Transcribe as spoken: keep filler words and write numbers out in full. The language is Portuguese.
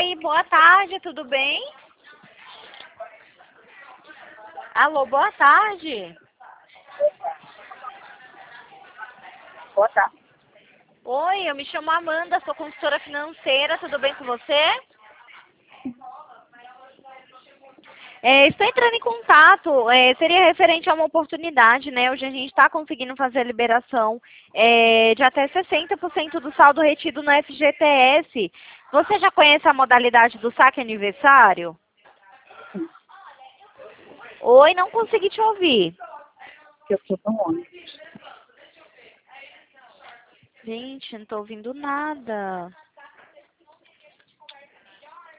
Oi, boa tarde, tudo bem? Alô, boa tarde. Boa tarde. Oi, eu me chamo Amanda, sou consultora financeira, tudo bem com você? É, estou entrando em contato, é, seria referente a uma oportunidade, né? Hoje a gente está conseguindo fazer a liberação é, de até sessenta por cento do saldo retido no F G T S. Você já conhece a modalidade do saque aniversário? Oi, não consegui te ouvir. Eu estou no ônibus. Gente, não estou ouvindo nada.